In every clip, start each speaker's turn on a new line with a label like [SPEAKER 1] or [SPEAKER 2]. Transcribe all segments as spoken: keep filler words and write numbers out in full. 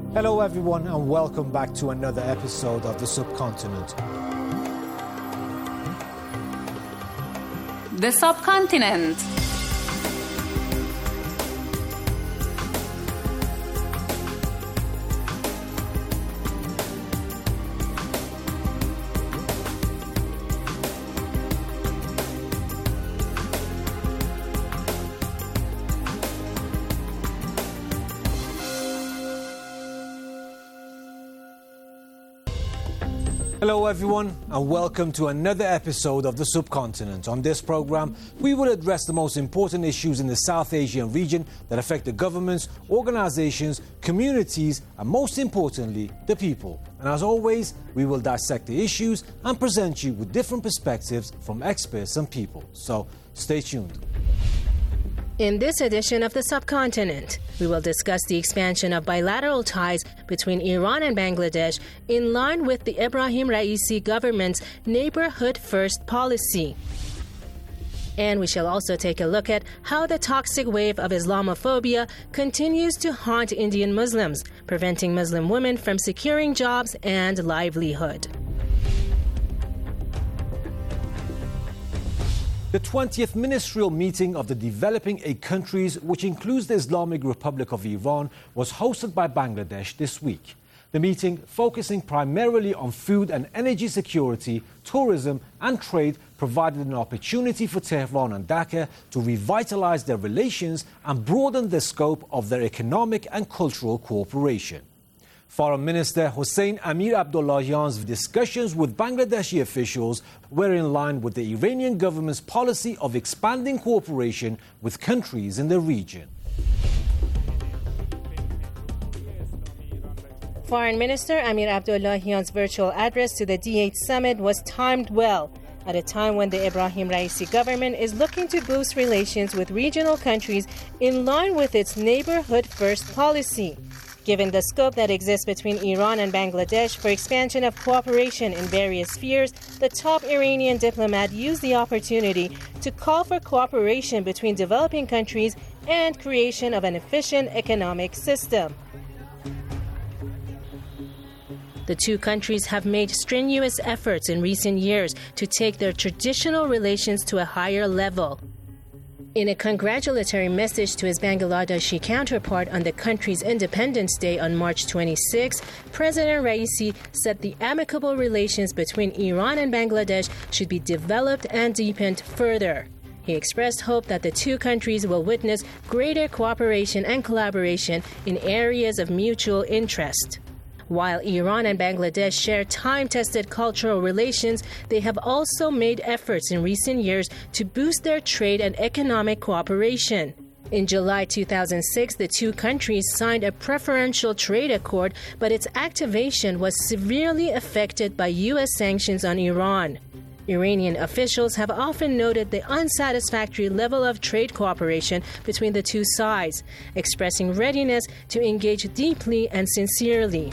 [SPEAKER 1] Hello everyone and welcome back to another episode of The Subcontinent.
[SPEAKER 2] The Subcontinent.
[SPEAKER 1] Hello everyone and welcome to another episode of The Subcontinent. On this program, we will address the most important issues in the South Asian region that affect the governments, organizations, communities and most importantly, the people. And as always, we will dissect the issues and present you with different perspectives from experts and people. So, stay tuned.
[SPEAKER 3] In this edition of The Subcontinent, we will discuss the expansion of bilateral ties between Iran and Bangladesh in line with the Ebrahim Raisi government's Neighborhood First policy. And we shall also take a look at how the toxic wave of Islamophobia continues to haunt Indian Muslims, preventing Muslim women from securing jobs and livelihood.
[SPEAKER 1] The twentieth ministerial meeting of the Developing Eight Countries, which includes the Islamic Republic of Iran, was hosted by Bangladesh this week. The meeting, focusing primarily on food and energy security, tourism and trade, provided an opportunity for Tehran and Dhaka to revitalize their relations and broaden the scope of their economic and cultural cooperation. Foreign Minister Hossein Amir Abdullahian's discussions with Bangladeshi officials were in line with the Iranian government's policy of expanding cooperation with countries in the region.
[SPEAKER 3] Foreign Minister Amir Abdullahian's virtual address to the D eight summit was timed well, at a time when the Ebrahim Raisi government is looking to boost relations with regional countries in line with its Neighborhood First policy. Given the scope that exists between Iran and Bangladesh for expansion of cooperation in various spheres, the top Iranian diplomat used the opportunity to call for cooperation between developing countries and creation of an efficient economic system. The two countries have made strenuous efforts in recent years to take their traditional relations to a higher level. In a congratulatory message to his Bangladeshi counterpart on the country's Independence Day on March twenty-sixth, President Raisi said the amicable relations between Iran and Bangladesh should be developed and deepened further. He expressed hope that the two countries will witness greater cooperation and collaboration in areas of mutual interest. While Iran and Bangladesh share time-tested cultural relations, they have also made efforts in recent years to boost their trade and economic cooperation. In July two thousand six, the two countries signed a preferential trade accord, but its activation was severely affected by U S sanctions on Iran. Iranian officials have often noted the unsatisfactory level of trade cooperation between the two sides, expressing readiness to engage deeply and sincerely.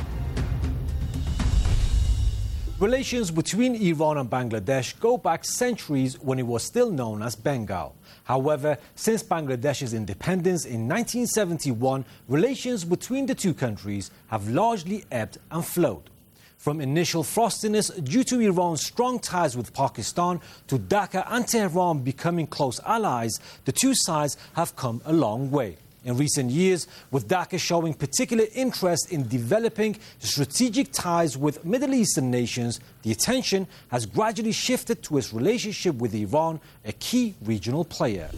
[SPEAKER 1] Relations between Iran and Bangladesh go back centuries when it was still known as Bengal. However, since Bangladesh's independence in nineteen seventy-one, relations between the two countries have largely ebbed and flowed. From initial frostiness due to Iran's strong ties with Pakistan to Dhaka and Tehran becoming close allies, the two sides have come a long way. In recent years, with Dhaka showing particular interest in developing strategic ties with Middle Eastern nations, the attention has gradually shifted to its relationship with Iran, a key regional player.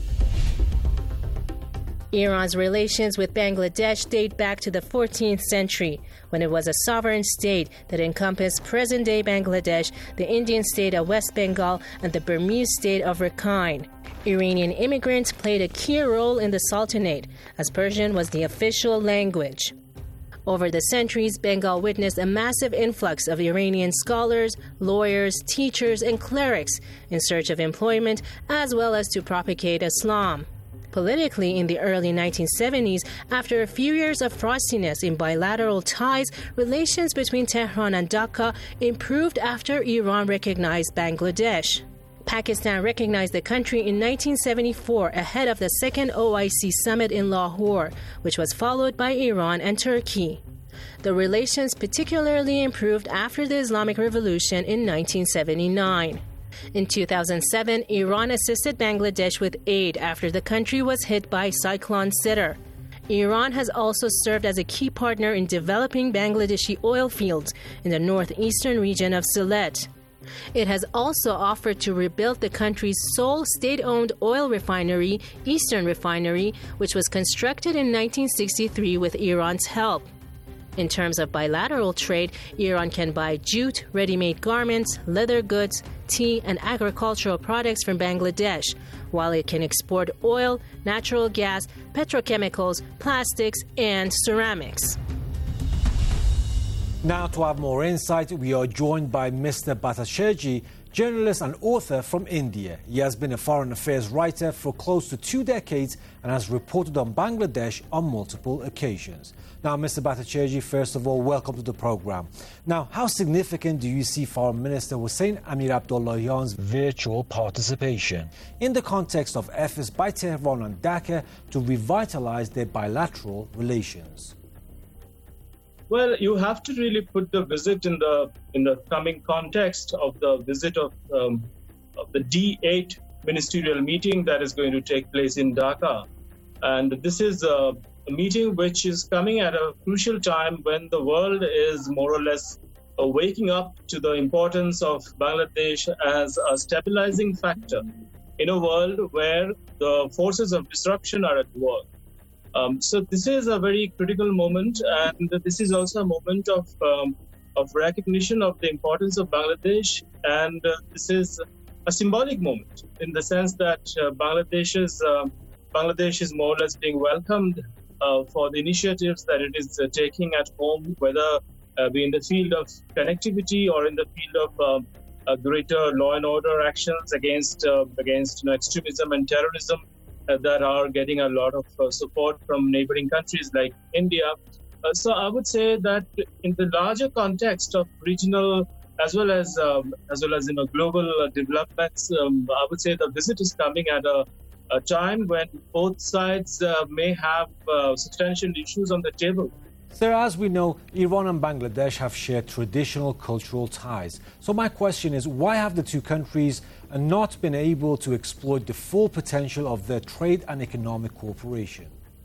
[SPEAKER 3] Iran's relations with Bangladesh date back to the fourteenth century, when it was a sovereign state that encompassed present-day Bangladesh, the Indian state of West Bengal, and the Burmese state of Rakhine. Iranian immigrants played a key role in the Sultanate, as Persian was the official language. Over the centuries, Bengal witnessed a massive influx of Iranian scholars, lawyers, teachers, and clerics in search of employment, as well as to propagate Islam. Politically, in the early nineteen seventies, after a few years of frostiness in bilateral ties, relations between Tehran and Dhaka improved after Iran recognized Bangladesh. Pakistan recognized the country in nineteen seventy-four ahead of the second O I C summit in Lahore, which was followed by Iran and Turkey. The relations particularly improved after the Islamic Revolution in nineteen seventy-nine. In two thousand seven, Iran assisted Bangladesh with aid after the country was hit by Cyclone Sitar. Iran has also served as a key partner in developing Bangladeshi oil fields in the northeastern region of Sylhet. It has also offered to rebuild the country's sole state-owned oil refinery, Eastern Refinery, which was constructed in nineteen sixty-three with Iran's help. In terms of bilateral trade, Iran can buy jute, ready-made garments, leather goods, tea, and agricultural products from Bangladesh, while it can export oil, natural gas, petrochemicals, plastics, and ceramics.
[SPEAKER 1] Now, to have more insight, we are joined by Mister Bhattacharjee, journalist and author from India. He has been a foreign affairs writer for close to two decades and has reported on Bangladesh on multiple occasions. Now, Mister Bhattacharjee, first of all, welcome to the program. Now, how significant do you see Foreign Minister Hossein Amir Abdollahian's virtual participation in the context of efforts by Tehran and Dhaka to revitalize their bilateral relations?
[SPEAKER 2] Well, you have to really put the visit in the in the coming context of the visit of, um, of the D eight ministerial meeting that is going to take place in Dhaka. And this is a, a meeting which is coming at a crucial time when the world is more or less uh, waking up to the importance of Bangladesh as a stabilizing factor in a world where the forces of disruption are at work. Um, so this is a very critical moment, and this is also a moment of um, of recognition of the importance of Bangladesh, and uh, this is a symbolic moment in the sense that uh, Bangladesh is uh, Bangladesh is more or less being welcomed uh, for the initiatives that it is uh, taking at home, whether uh, be in the field of connectivity or in the field of uh, uh, greater law and order actions against uh, against you know, extremism and terrorism. Uh, that are getting a lot of uh, support from neighboring countries like India. Uh, so I would say that in the larger context of regional as well as um, as well as you know global uh, developments, um, I would say the visit is coming at a, a time when both sides uh, may have uh, substantial issues on the table.
[SPEAKER 1] Sir, as we know, Iran and Bangladesh have shared traditional cultural ties. So my question is, why have the two countries not been able to exploit the full potential of their trade and economic cooperation?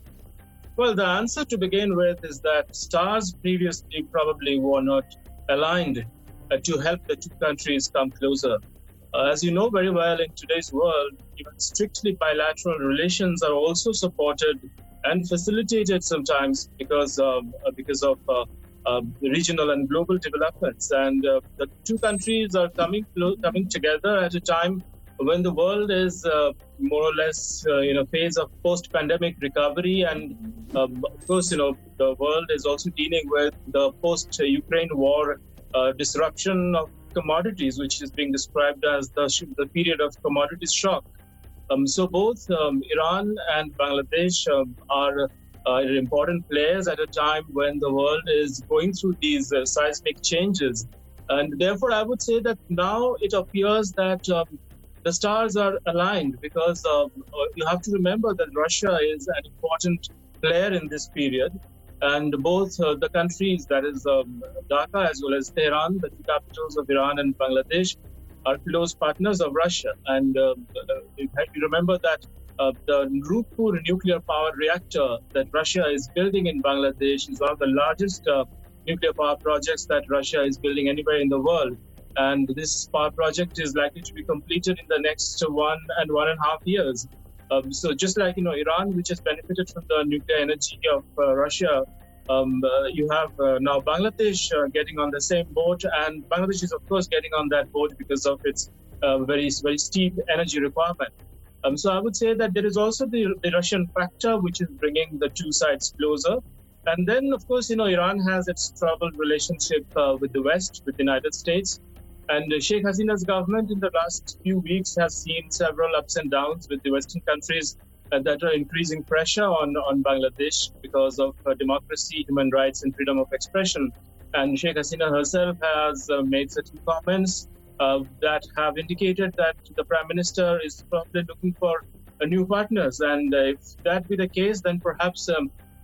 [SPEAKER 2] Well, the answer to begin with is that stars previously probably were not aligned uh, to help the two countries come closer. Uh, as you know very well, in today's world, even strictly bilateral relations are also supported and facilitated sometimes because um, because of uh, uh, regional and global developments. And uh, the two countries are coming coming together at a time when the world is uh, more or less uh, in a phase of post-pandemic recovery. And um, of course, you know, the world is also dealing with the post-Ukraine war uh, disruption of commodities, which is being described as the, the period of commodities shock. Um, so both um, Iran and Bangladesh um, are uh, important players at a time when the world is going through these uh, seismic changes. And therefore, I would say that now it appears that um, the stars are aligned because um, you have to remember that Russia is an important player in this period. And both uh, the countries, that is um, Dhaka as well as Tehran, the two capitals of Iran and Bangladesh, are close partners of Russia. And uh, you remember that uh, the Rupur nuclear power reactor that Russia is building in Bangladesh is one of the largest uh, nuclear power projects that Russia is building anywhere in the world. And this power project is likely to be completed in the next one and one and a half years. Um, so just like, you know, Iran, which has benefited from the nuclear energy of uh, Russia, Um, uh, you have uh, now Bangladesh uh, getting on the same boat, and Bangladesh is, of course, getting on that boat because of its uh, very, very steep energy requirement. Um, so I would say that there is also the, the Russian factor, which is bringing the two sides closer. And then, of course, you know, Iran has its troubled relationship uh, with the West, with the United States. And uh, Sheikh Hasina's government in the last few weeks has seen several ups and downs with the Western countries Uh, that are increasing pressure on, on Bangladesh because of uh, democracy, human rights, and freedom of expression. And Sheikh Hasina herself has uh, made certain comments uh, that have indicated that the Prime Minister is probably looking for uh, new partners. And uh, if that be the case, then perhaps um,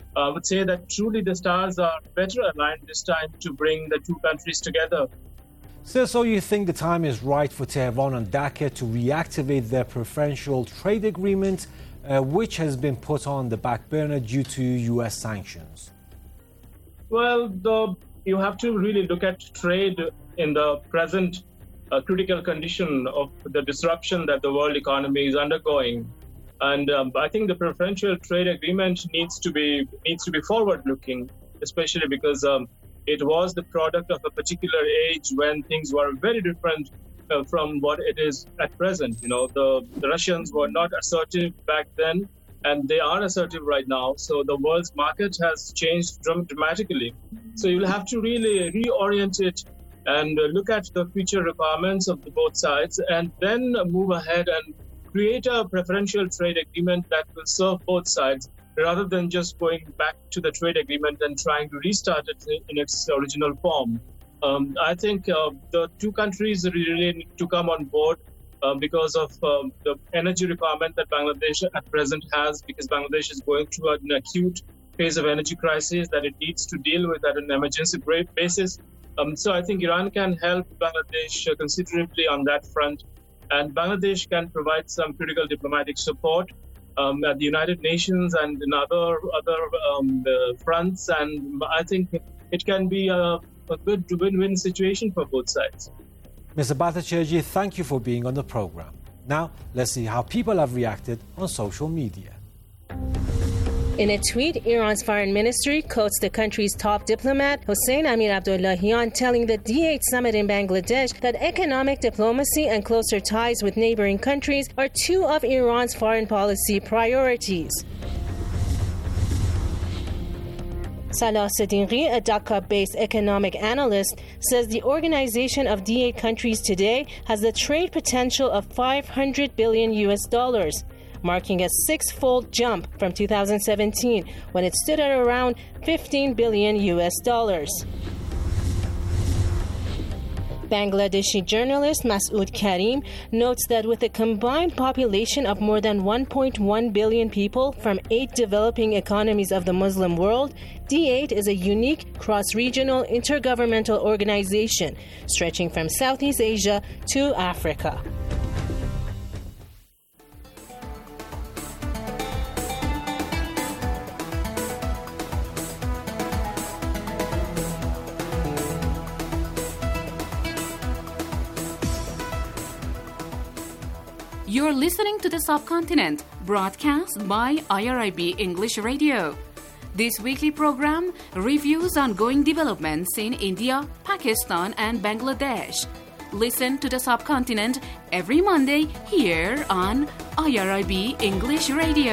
[SPEAKER 2] I would say that truly the stars are better aligned this time to bring the two countries together.
[SPEAKER 1] So, so you think the time is right for Tehran and Dhaka to reactivate their preferential trade agreement, uh, which has been put on the back burner due to U S sanctions?
[SPEAKER 2] Well, the, you have to really look at trade in the present uh, critical condition of the disruption that the world economy is undergoing. And um, I think the preferential trade agreement needs to be needs to be forward-looking, especially because um, it was the product of a particular age when things were very different uh, from what it is at present. You know, the, the Russians were not assertive back then, and they are assertive right now. So the world's market has changed dramatically. So you'll have to really reorient it and uh, look at the future requirements of the both sides, and then move ahead and create a preferential trade agreement that will serve both sides, rather than just going back to the trade agreement and trying to restart it in its original form. Um, I think uh, the two countries really need to come on board uh, because of um, the energy requirement that Bangladesh at present has, because Bangladesh is going through an acute phase of energy crisis that it needs to deal with at an emergency basis. Um, so I think Iran can help Bangladesh considerably on that front, and Bangladesh can provide some critical diplomatic support um, at the United Nations and in other other um, uh, fronts, and I think it can be a, a good win-win situation for both sides.
[SPEAKER 1] Mister Bhattacharjee, thank you for being on the program. Now, let's see how people have reacted on social media.
[SPEAKER 3] In a tweet, Iran's foreign ministry quotes the country's top diplomat, Hossein Amir Abdullahian, telling the D eight summit in Bangladesh that economic diplomacy and closer ties with neighboring countries are two of Iran's foreign policy priorities. Salah Siddiqui, a Dhaka-based economic analyst, says the organization of D eight countries today has the trade potential of five hundred billion U S dollars. Marking a six-fold jump from two thousand seventeen, when it stood at around fifteen billion U S dollars. Bangladeshi journalist Masood Karim notes that with a combined population of more than one point one billion people from eight developing economies of the Muslim world, D eight is a unique cross-regional intergovernmental organization stretching from Southeast Asia to Africa.
[SPEAKER 4] You're listening to The Subcontinent, broadcast by I R I B English Radio. This weekly program reviews ongoing developments in India, Pakistan, and Bangladesh. Listen to The Subcontinent every Monday here on I R I B English Radio.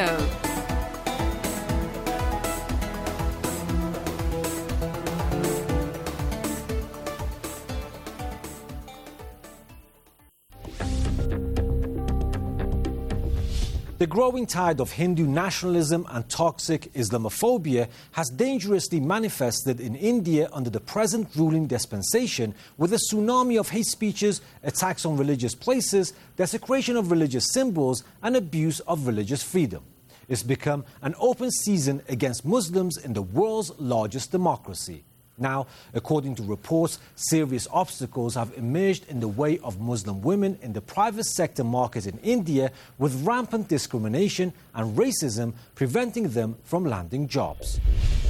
[SPEAKER 1] The growing tide of Hindu nationalism and toxic Islamophobia has dangerously manifested in India under the present ruling dispensation, with a tsunami of hate speeches, attacks on religious places, desecration of religious symbols, and abuse of religious freedom. It's become an open season against Muslims in the world's largest democracy. Now, according to reports, serious obstacles have emerged in the way of Muslim women in the private sector market in India, with rampant discrimination and racism preventing them from landing jobs.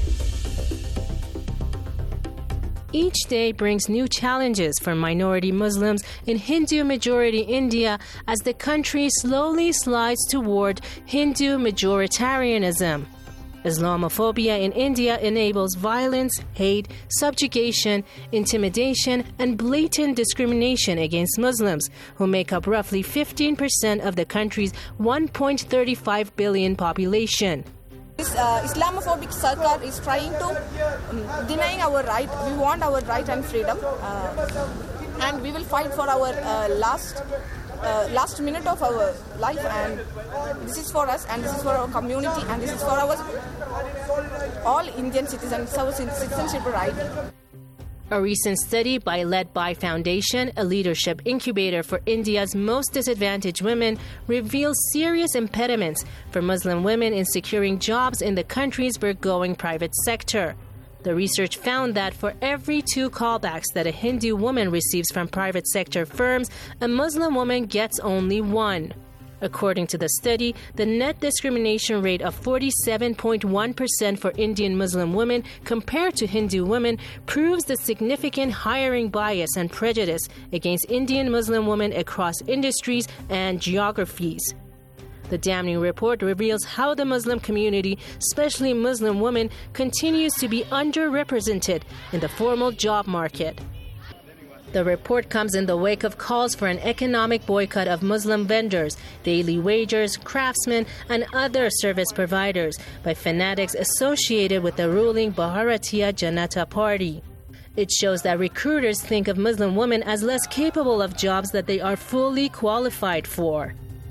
[SPEAKER 3] Each day brings new challenges for minority Muslims in Hindu-majority India as the country slowly slides toward Hindu majoritarianism. Islamophobia in India enables violence, hate, subjugation, intimidation, and blatant discrimination against Muslims, who make up roughly fifteen percent of the country's one point three five billion population.
[SPEAKER 5] This uh, Islamophobic Sarkar is trying to um, denying our right. We want our right and freedom, uh, and we will fight for our uh, last uh, last minute of our life. And this is for us, and this is for our community, and this is for our all Indian citizens, our citizenship right.
[SPEAKER 3] A recent study by Led By Foundation, a leadership incubator for India's most disadvantaged women, reveals serious impediments for Muslim women in securing jobs in the country's burgeoning private sector. The research found that for every two callbacks that a Hindu woman receives from private sector firms, a Muslim woman gets only one. According to the study, the net discrimination rate of forty-seven point one percent for Indian Muslim women compared to Hindu women proves the significant hiring bias and prejudice against Indian Muslim women across industries and geographies. The damning report reveals how the Muslim community, especially Muslim women, continues to be underrepresented in the formal job market. The report comes in the wake of calls for an economic boycott of Muslim vendors, daily wagers, craftsmen, and other service providers by fanatics associated with the ruling Bharatiya Janata Party. It shows that recruiters think of Muslim women as less capable of jobs that they are fully qualified for.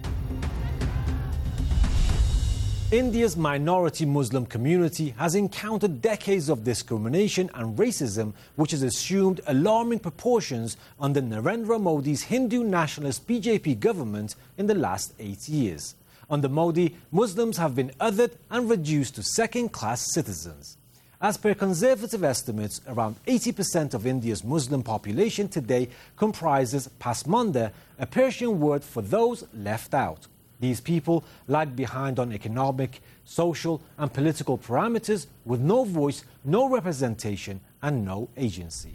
[SPEAKER 1] India's minority Muslim community has encountered decades of discrimination and racism, which has assumed alarming proportions under Narendra Modi's Hindu nationalist B J P government in the last eight years. Under Modi, Muslims have been othered and reduced to second-class citizens. As per conservative estimates, around eighty percent of India's Muslim population today comprises Pasmanda, a Persian word for those left out. These people lag behind on economic, social and political parameters with no voice, no representation and no agency.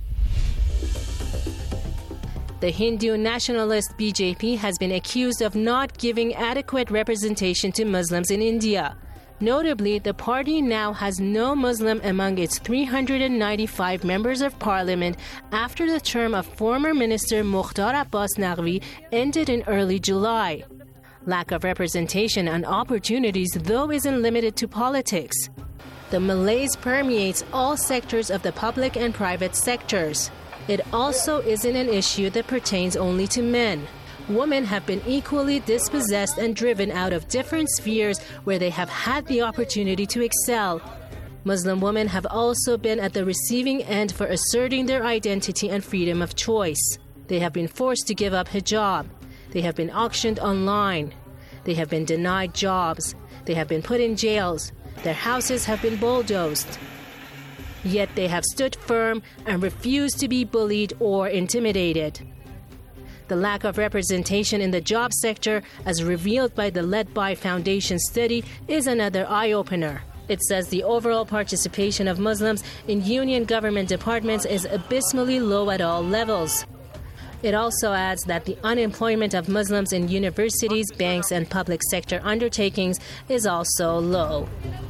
[SPEAKER 3] The Hindu nationalist B J P has been accused of not giving adequate representation to Muslims in India. Notably, the party now has no Muslim among its three hundred ninety-five members of parliament after the term of former Minister Mukhtar Abbas Naqvi ended in early July. Lack of representation and opportunities, though, isn't limited to politics. The malaise permeates all sectors of the public and private sectors. It also isn't an issue that pertains only to men. Women have been equally dispossessed and driven out of different spheres where they have had the opportunity to excel. Muslim women have also been at the receiving end for asserting their identity and freedom of choice. They have been forced to give up hijab. They have been auctioned online. They have been denied jobs. They have been put in jails. Their houses have been bulldozed. Yet they have stood firm and refused to be bullied or intimidated. The lack of representation in the job sector, as revealed by the Led By Foundation study, is another eye-opener. It says the overall participation of Muslims in union government departments is abysmally low at all levels. It also adds that the unemployment of Muslims in universities, banks, and public sector undertakings is also low.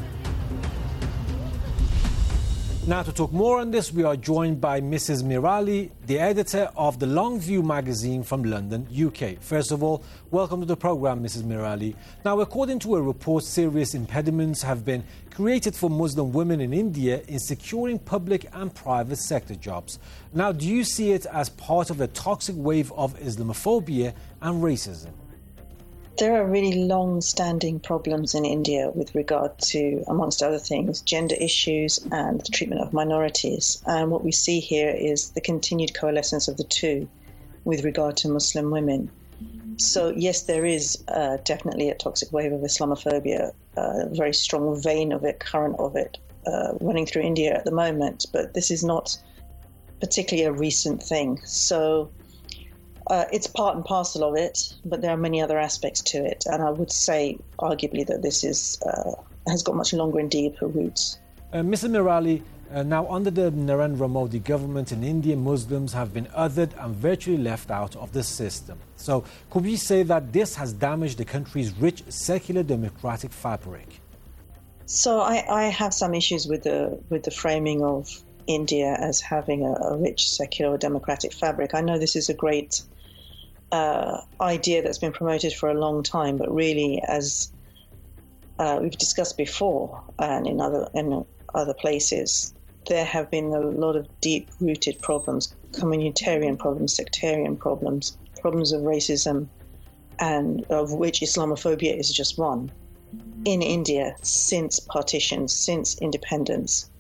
[SPEAKER 1] Now, to talk more on this, we are joined by Missus Mirali, the editor of the Longview magazine from London, U K. First of all, welcome to the programme, Missus Mirali. Now, according to a report, serious impediments have been created for Muslim women in India in securing public and private sector jobs. Now, do you see it as part of a toxic wave of Islamophobia and racism?
[SPEAKER 6] There are really long-standing problems in India with regard to, amongst other things, gender issues and the treatment of minorities. And what we see here is the continued coalescence of the two with regard to Muslim women. So, yes, there is uh, definitely a toxic wave of Islamophobia, a very strong vein of it, current of it, uh, running through India at the moment. But this is not particularly a recent thing. So Uh, it's part and parcel of it, but there are many other aspects to it. And I would say, arguably, that this is uh, has got much longer and deeper roots.
[SPEAKER 1] Uh, Missus Mirali, uh, now under the Narendra Modi government in India, Muslims have been othered and virtually left out of the system. So could we say that this has damaged the country's rich secular democratic fabric?
[SPEAKER 6] So I, I have some issues with the with the framing of India as having a, a rich secular democratic fabric. I know this is a great uh, idea that's been promoted for a long time, but really, as uh, we've discussed before and in other in other places, there have been a lot of deep-rooted problems, communitarian problems, sectarian problems, problems of racism, and of which Islamophobia is just one. In India, since partition, since independence,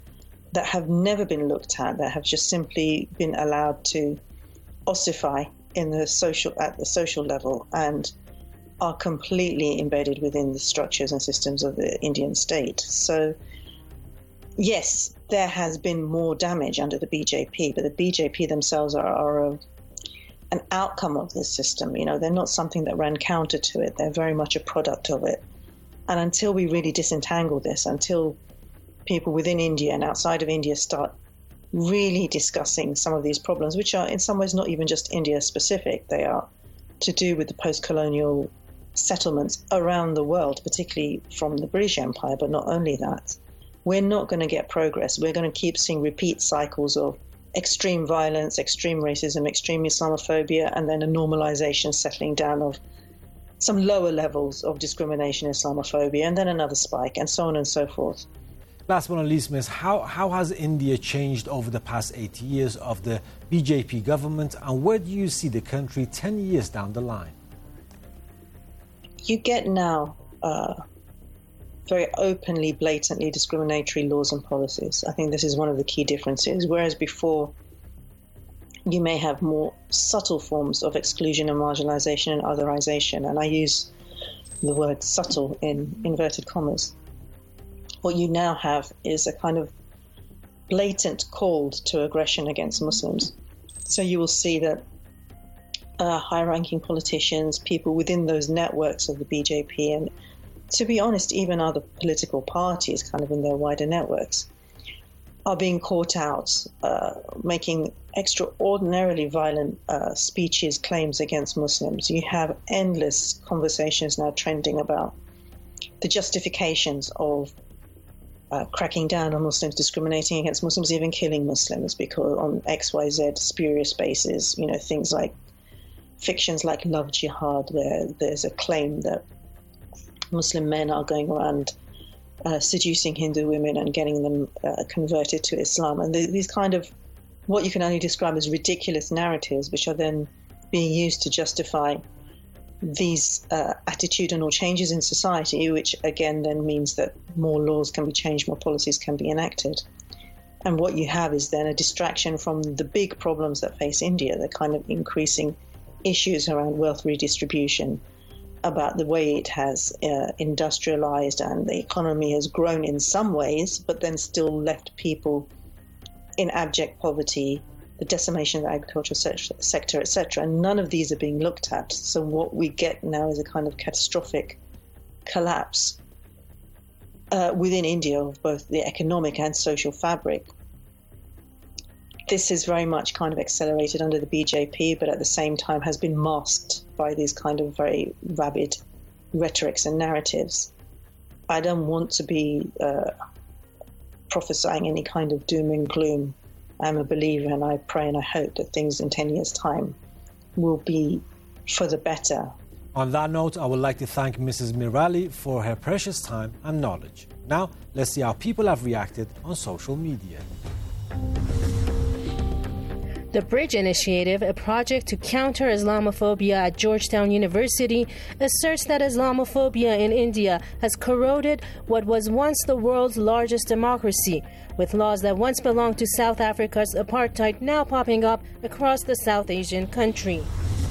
[SPEAKER 6] that have never been looked at, that have just simply been allowed to ossify in the social at the social level and are completely embedded within the structures and systems of the Indian state. So, yes, there has been more damage under the B J P, but the B J P themselves are, are a, an outcome of this system. You know, they're not something that ran counter to it. They're very much a product of it. And until we really disentangle this, until people within India and outside of India start really discussing some of these problems, which are in some ways not even just India specific, they are to do with the post-colonial settlements around the world, particularly from the British Empire, but not only that. We're not going to get progress. We're going to keep seeing repeat cycles of extreme violence, extreme racism, extreme Islamophobia, and then a normalization settling down of some lower levels of discrimination, Islamophobia, and then another spike, and so on and so forth.
[SPEAKER 1] Last but not least, Miz, how, how has India changed over the past eighty years of the B J P government, and where do you see the country ten years down the line?
[SPEAKER 6] You get now uh, very openly, blatantly discriminatory laws and policies. I think this is one of the key differences. Whereas before, you may have more subtle forms of exclusion and marginalization and otherization. And I use the word subtle in inverted commas. What you now have is a kind of blatant call to aggression against Muslims. So you will see that uh, high-ranking politicians, people within those networks of the B J P, and to be honest, even other political parties kind of in their wider networks, are being caught out, uh, making extraordinarily violent uh, speeches, claims against Muslims. You have endless conversations now trending about the justifications of uh, cracking down on Muslims, discriminating against Muslims, even killing Muslims, because on X Y Z spurious bases, you know, things like fictions like Love Jihad, where there's a claim that Muslim men are going around uh, seducing Hindu women and getting them uh, converted to Islam. And the, these kind of what you can only describe as ridiculous narratives, which are then being used to justify these uh, attitudinal changes in society, which again then means that more laws can be changed, more policies can be enacted. And what you have is then a distraction from the big problems that face India, the kind of increasing issues around wealth redistribution, about the way it has uh, industrialized and the economy has grown in some ways, but then still left people in abject poverty, the decimation of the agricultural se- sector, et cetera. And none of these are being looked at. So what we get now is a kind of catastrophic collapse uh, within India of both the economic and social fabric. This is very much kind of accelerated under the B J P, but at the same time has been masked by these kind of very rabid rhetorics and narratives. I don't want to be uh, prophesying any kind of doom and gloom. I'm a believer, and I pray and I hope that things in ten years' time will be for the better.
[SPEAKER 1] On that note, I would like to thank Missus Mirali for her precious time and knowledge. Now, let's see how people have reacted on social media.
[SPEAKER 3] The Bridge Initiative, a project to counter Islamophobia at Georgetown University, asserts that Islamophobia in India has corroded what was once the world's largest democracy, with laws that once belonged to South Africa's apartheid now popping up across the South Asian country.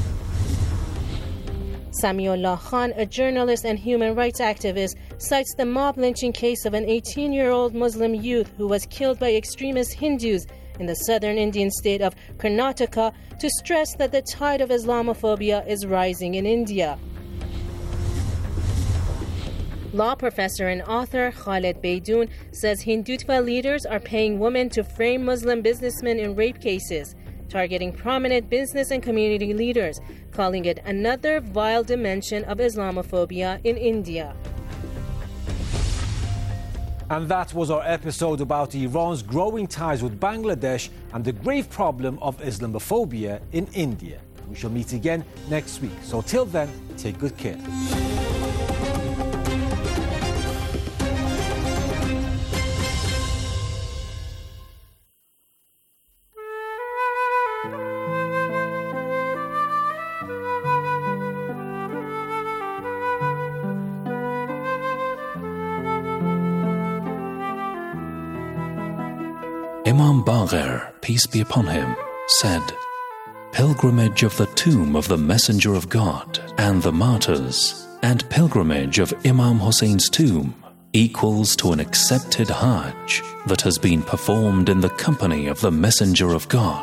[SPEAKER 3] Samiullah Khan, a journalist and human rights activist, cites the mob lynching case of an eighteen-year-old Muslim youth who was killed by extremist Hindus in the southern Indian state of Karnataka to stress that the tide of Islamophobia is rising in India. Law professor and author Khaled Beydoun says Hindutva leaders are paying women to frame Muslim businessmen in rape cases, targeting prominent business and community leaders, calling it another vile dimension of Islamophobia in India.
[SPEAKER 1] And that was our episode about Iran's growing ties with Bangladesh and the grave problem of Islamophobia in India. We shall meet again next week. So till then, take good care.
[SPEAKER 7] Imam Baqir, peace be upon him, said, "Pilgrimage of the tomb of the Messenger of God and the martyrs, and pilgrimage of Imam Hussein's tomb equals to an accepted Hajj that has been performed in the company of the Messenger of God."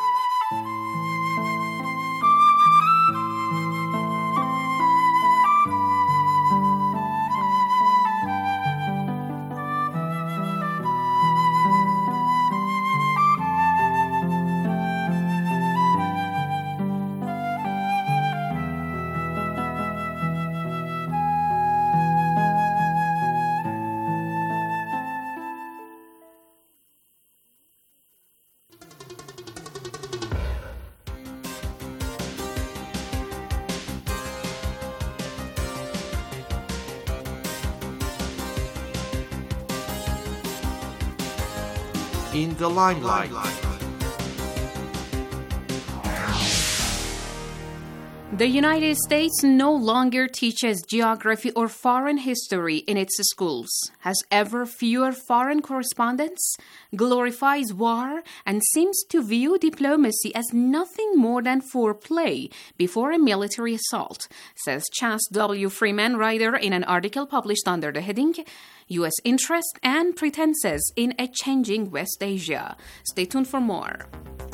[SPEAKER 8] In the limelight.
[SPEAKER 4] The United States no longer teaches geography or foreign history in its schools, has ever fewer foreign correspondents, glorifies war, and seems to view diplomacy as nothing more than foreplay before a military assault, says Chas W. Freeman, writer, in an article published under the heading U S Interest and Pretenses in a Changing West Asia. Stay tuned for more.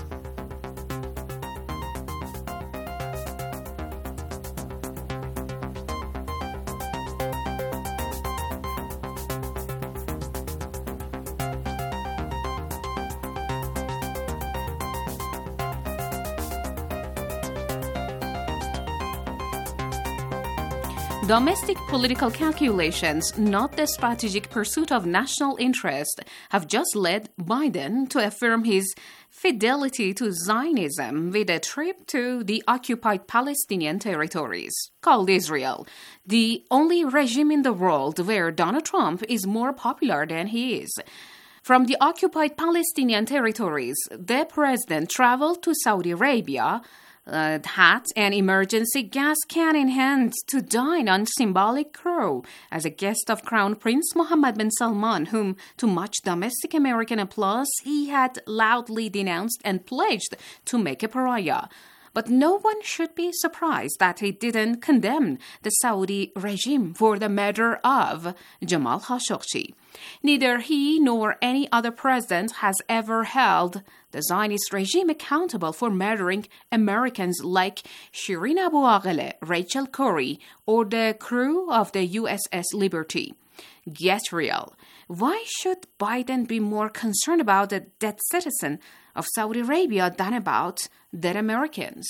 [SPEAKER 4] Domestic political calculations, not the strategic pursuit of national interest, have just led Biden to affirm his fidelity to Zionism with a trip to the occupied Palestinian territories, called Israel, the only regime in the world where Donald Trump is more popular than he is. From the occupied Palestinian territories, the president traveled to Saudi Arabia, Uh, hat and emergency gas can in hand to dine on symbolic crow as a guest of Crown Prince Mohammed bin Salman, whom, to much domestic American applause, he had loudly denounced and pledged to make a pariah. But no one should be surprised that he didn't condemn the Saudi regime for the murder of Jamal Khashoggi. Neither he nor any other president has ever held the Zionist regime accountable for murdering Americans like Shireen Abu Akleh, Rachel Corrie, or the crew of the U S S Liberty. Get real. Why should Biden be more concerned about the dead citizen of Saudi Arabia than about dead Americans?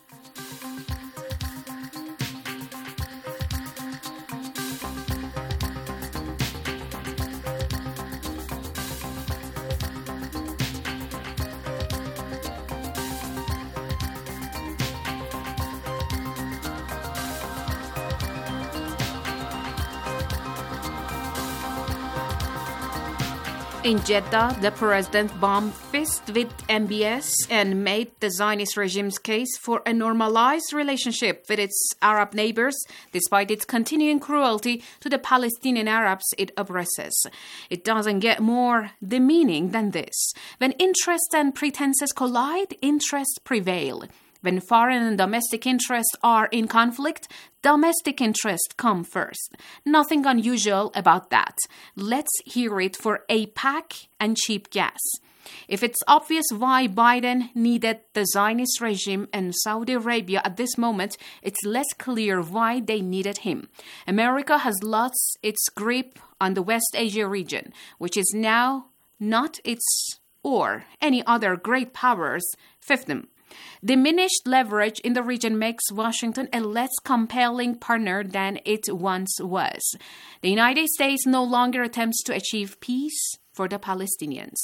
[SPEAKER 4] In Jeddah, the president bombed fist with M B S and made the Zionist regime's case for a normalized relationship with its Arab neighbors, despite its continuing cruelty to the Palestinian Arabs it oppresses. It doesn't get more demeaning than this. When interests and pretenses collide, interests prevail. When foreign and domestic interests are in conflict, domestic interests come first. Nothing unusual about that. Let's hear it for AIPAC and cheap gas. If it's obvious why Biden needed the Zionist regime in Saudi Arabia at this moment, it's less clear why they needed him. America has lost its grip on the West Asia region, which is now not its or any other great power's fiefdom. Diminished leverage in the region makes Washington a less compelling partner than it once was. The United States no longer attempts to achieve peace for the Palestinians.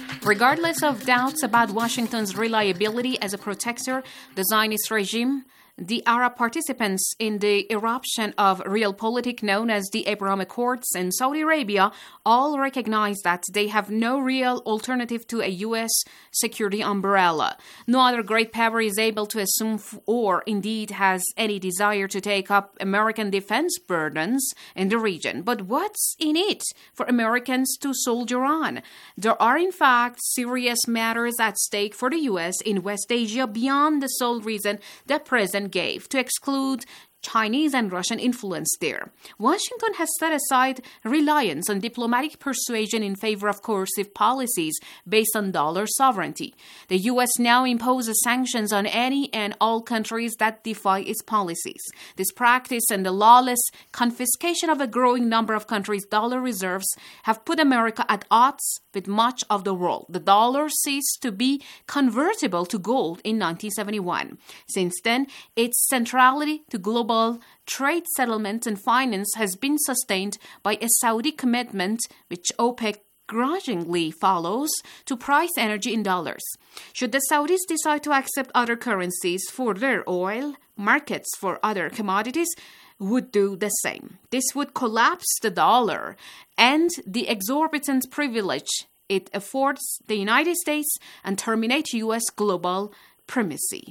[SPEAKER 4] Regardless of doubts about Washington's reliability as a protector, the Zionist regime The Arab participants in the eruption of realpolitik known as the Abraham Accords in Saudi Arabia all recognize that they have no real alternative to a U S security umbrella. No other great power is able to assume or indeed has any desire to take up American defense burdens in the region. But what's in it for Americans to soldier on? There are in fact serious matters at stake for the U S in West Asia beyond the sole reason the President gave to exclude Chinese and Russian influence there. Washington has set aside reliance on diplomatic persuasion in favor of coercive policies based on dollar sovereignty. The U S now imposes sanctions on any and all countries that defy its policies. This practice and the lawless confiscation of a growing number of countries' dollar reserves have put America at odds with much of the world. The dollar ceased to be convertible to gold in nineteen seventy-one. Since then, its centrality to global trade settlements and finance has been sustained by a Saudi commitment, which OPEC grudgingly follows, to price energy in dollars. Should the Saudis decide to accept other currencies for their oil, markets for other commodities would do the same. This would collapse the dollar and the exorbitant privilege it affords the United States and terminate U S global primacy.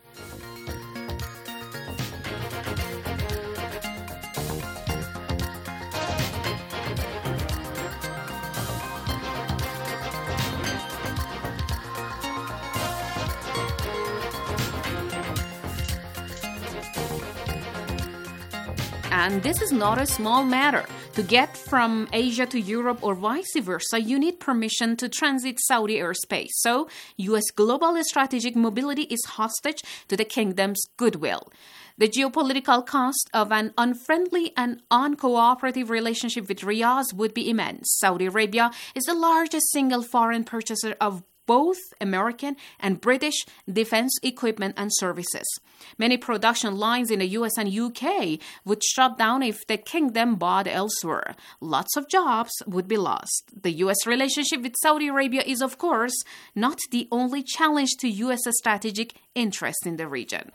[SPEAKER 4] And this is not a small matter. To get from Asia to Europe or vice versa, you need permission to transit Saudi airspace. So, U S global strategic mobility is hostage to the kingdom's goodwill. The geopolitical cost of an unfriendly and uncooperative relationship with Riyadh would be immense. Saudi Arabia is the largest single foreign purchaser of both American and British defense equipment and services. Many production lines in the U S and U K would shut down if the kingdom bought elsewhere. Lots of jobs would be lost. The U S relationship with Saudi Arabia is, of course, not the only challenge to U S strategic interest in the region.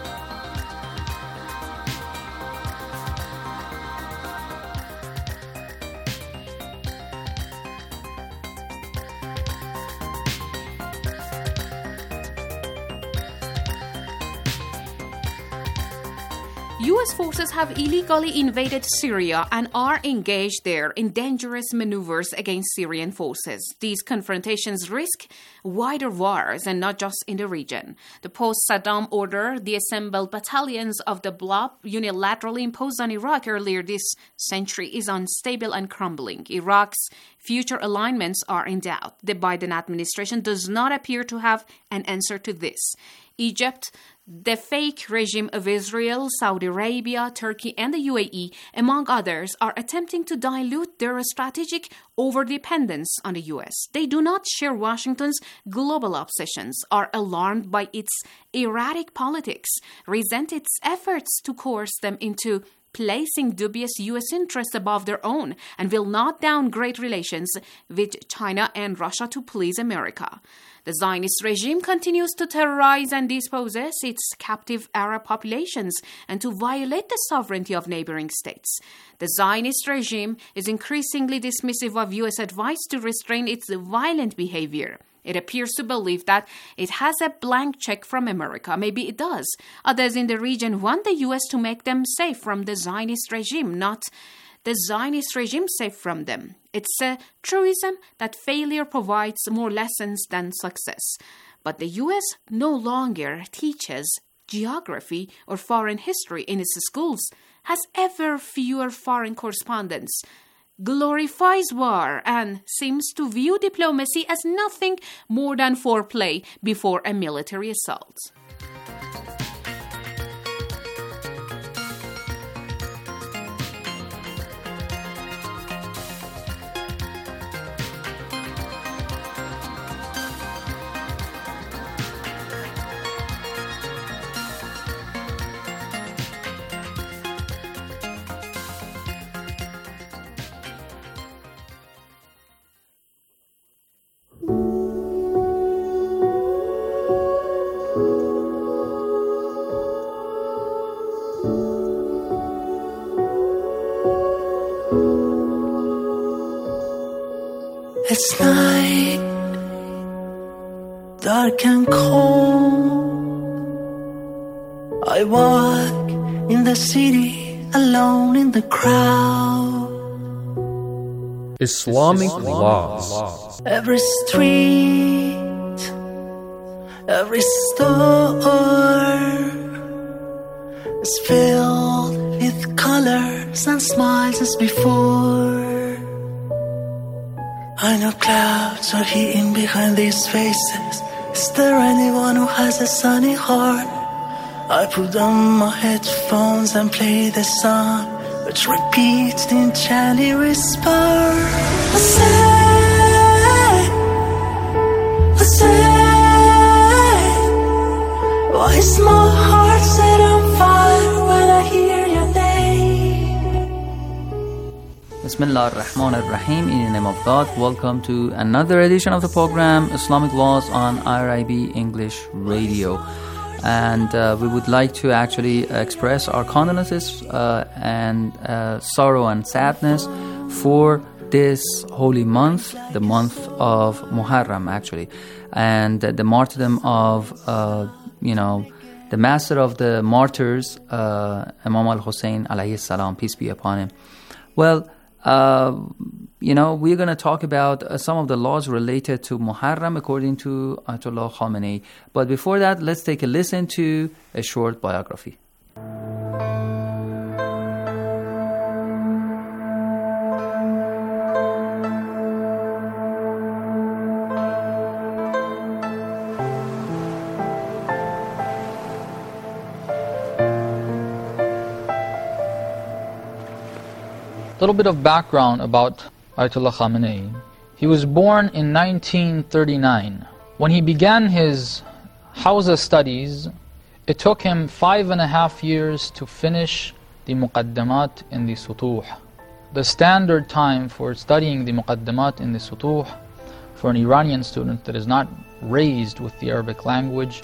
[SPEAKER 4] U S forces have illegally invaded Syria and are engaged there in dangerous maneuvers against Syrian forces. These confrontations risk wider wars and not just in the region. The post-Saddam order, the assembled battalions of the bloc unilaterally imposed on Iraq earlier this century, is unstable and crumbling. Iraq's future alignments are in doubt. The Biden administration does not appear to have an answer to this. Egypt, the fake regime of Israel, Saudi Arabia, Turkey, and the U A E, among others, are attempting to dilute their strategic overdependence on the U S. They do not share Washington's global obsessions, are alarmed by its erratic politics, resent its efforts to coerce them into placing dubious U S interests above their own, and will not downgrade relations with China and Russia to please America. The Zionist regime continues to terrorize and dispossess its captive Arab populations and to violate the sovereignty of neighboring states. The Zionist regime is increasingly dismissive of U S advice to restrain its violent behavior. It appears to believe that it has a blank check from America. Maybe it does. Others in the region want the U S to make them safe from the Zionist regime, not the Zionist regime safe from them. It's a truism that failure provides more lessons than success. But the U S no longer teaches geography or foreign history in its schools, has ever fewer foreign correspondents, glorifies war, and seems to view diplomacy as nothing more than foreplay before a military assault.
[SPEAKER 9] dark and cold. I walk in the city alone in the crowd.
[SPEAKER 10] Islamic laws.
[SPEAKER 9] Every street, every store is filled with colors and smiles as before. I know clouds are hidden behind these faces. Is there anyone who has a sunny heart? I put on my headphones and play the song, which repeats the enchanting whisper. I say, I say, why is my heart set on fire when I hear your name?
[SPEAKER 11] Bismillah ar-Rahman ar-Rahim. In the name of God, welcome to another edition of the program Islamic Laws on I R I B English Radio. And uh, we would like to actually express our condolences uh, and uh, sorrow and sadness for this holy month, the month of Muharram, actually, and uh, the martyrdom of, uh, you know, the master of the martyrs, uh, Imam al-Hussein alayhi salam, peace be upon him. Well, uh, you know, we're going to talk about uh, some of the laws related to Muharram according to Ayatollah Khamenei. But before that, let's take a listen to a short biography.
[SPEAKER 12] A little bit of background about Ayatollah Khamenei. He was born in nineteen thirty-nine. When he began his Hawza studies, it took him five and a half years to finish the Muqaddamat in the Sutuh. The standard time for studying the Muqaddamat in the Sutuh for an Iranian student that is not raised with the Arabic language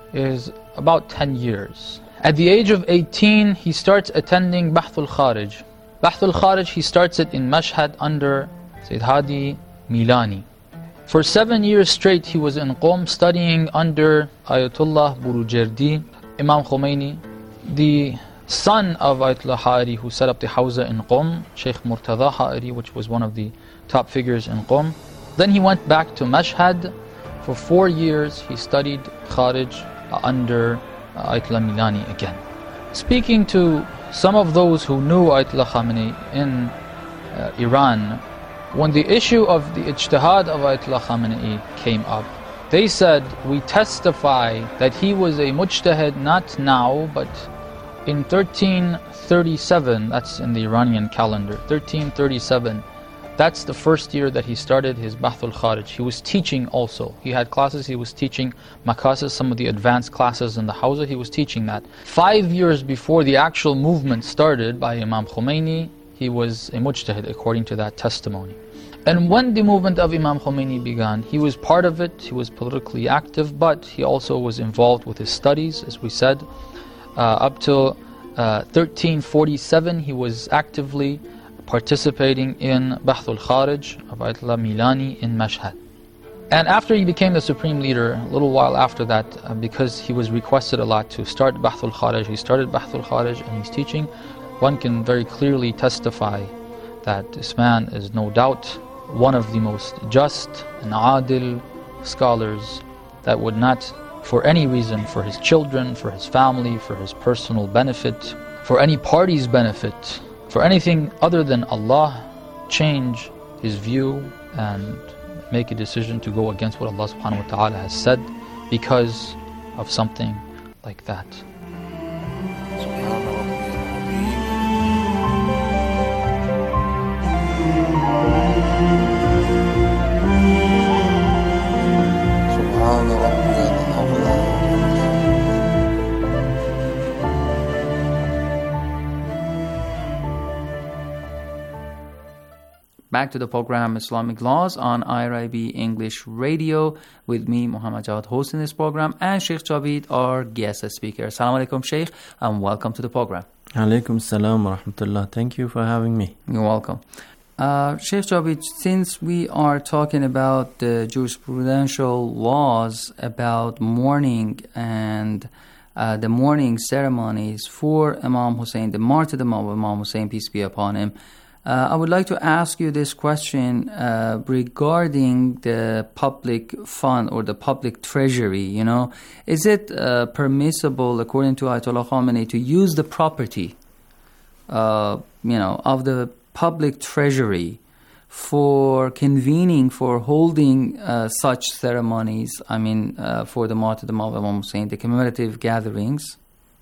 [SPEAKER 12] is about ten years. At the age of eighteen, he starts attending Bahth al-Kharij. Bahth al-Kharij, he starts it in Mashhad under Sayyid Hadi Milani. For seven years straight, he was in Qom studying under Ayatollah Burujerdi, Imam Khomeini, the son of Ayatollah Ha'ari, who set up the Hawza in Qom, Sheikh Murtada Ha'ari, which was one of the top figures in Qom. Then he went back to Mashhad. For four years, he studied Kharij under Ayatollah Milani again. Speaking to some of those who knew Ayatollah Khamenei in uh, Iran, when the issue of the ijtihad of Ayatollah Khamenei came up, they said, we testify that he was a mujtahid not now, but in thirteen thirty-seven, that's in the Iranian calendar, thirteen thirty-seven, that's the first year that he started his Bahth al-Kharij. He was teaching also. He had classes, he was teaching Makasis, some of the advanced classes in the Hawza, he was teaching that. Five years before the actual movement started by Imam Khomeini, he was a mujtahid according to that testimony. And when the movement of Imam Khomeini began, he was part of it, he was politically active, but he also was involved with his studies, as we said. Uh, up till uh, thirteen forty-seven, he was actively participating in Bahth al-Kharij of Ayatollah Milani in Mashhad. And after he became the supreme leader, a little while after that, uh, because he was requested a lot to start Bahth al-Kharij, he started Bahth al-Kharij and he's teaching. One can very clearly testify that this man is no doubt one of the most just and adil scholars that would not, for any reason, for his children, for his family, for his personal benefit, for any party's benefit, for anything other than Allah, change his view and make a decision to go against what Allah subhanahu wa ta'ala has said because of something like that.
[SPEAKER 11] Back to the program Islamic Laws on I R I B English Radio with me, Muhammad Jawad, hosting this program, and Sheikh Javid, our guest speaker. Assalamu alaikum, Sheikh, and welcome to the program.
[SPEAKER 13] Alaikum salam wa rahmatullah. Thank you for having me.
[SPEAKER 11] You're welcome. Uh, Sheikh Javed, since we are talking about the jurisprudential laws about mourning and uh, the mourning ceremonies for Imam Hussein, the martyrdom of Imam Hussein, peace be upon him, uh, I would like to ask you this question uh, regarding the public fund or the public treasury. You know, is it uh, permissible, according to Ayatollah Khamenei, to use the property, uh, you know, of the public treasury for convening, for holding uh, such ceremonies, I mean, uh, for the martyrdom of Imam Hussein, the commemorative gatherings?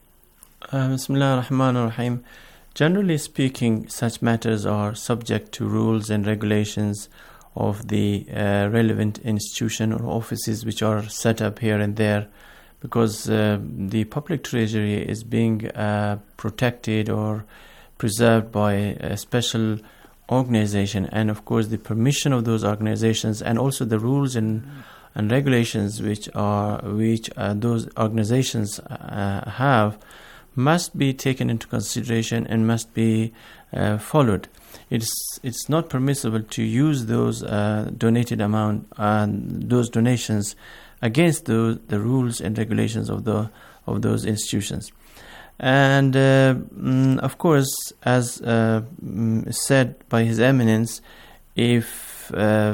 [SPEAKER 13] Uh, Bismillah ar-Rahman ar-Rahim. Generally speaking, such matters are subject to rules and regulations of the uh, relevant institution or offices which are set up here and there, because uh, the public treasury is being uh, protected or preserved by a special organization, and of course the permission of those organizations and also the rules and and regulations which are which uh, those organizations uh, have must be taken into consideration and must be uh, followed. It's it's not permissible to use those uh, donated amount and those donations against the the rules and regulations of the of those institutions. And uh, mm, of course, as uh, mm, said by His Eminence, if uh,